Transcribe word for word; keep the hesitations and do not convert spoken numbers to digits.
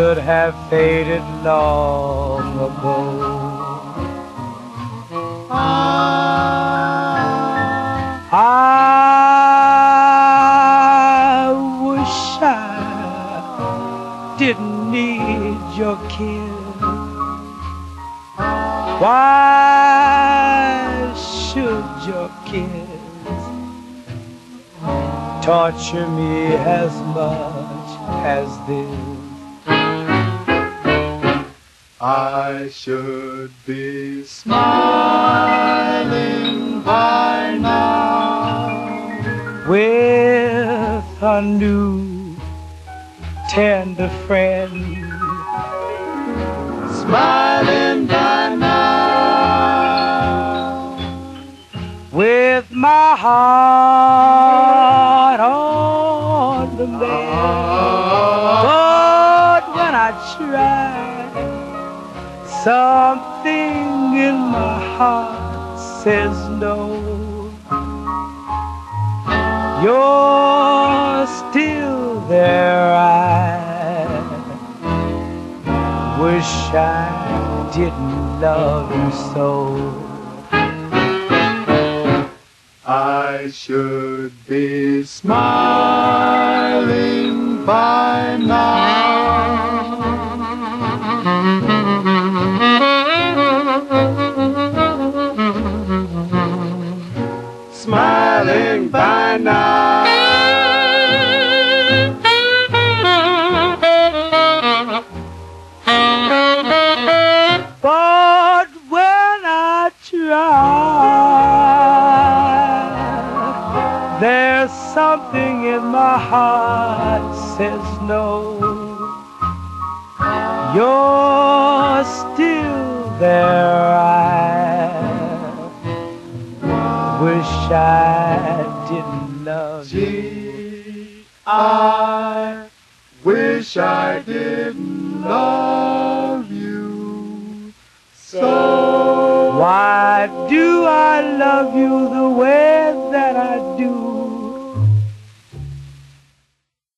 should have faded long ago. I wish I didn't need your kiss. Why should your kiss torture me as much as this? I should be smiling by now with a new tender friend, smiling by now with my heart on the mend. But when I try, something in my heart says no. You're still there. I wish I didn't love you so. I should be smiling by now, smiling by now. But when I try, there's something in my heart says no. You're still there. I wish I didn't love you. Gee, I wish I didn't love you so. Why do I love you the way that I do?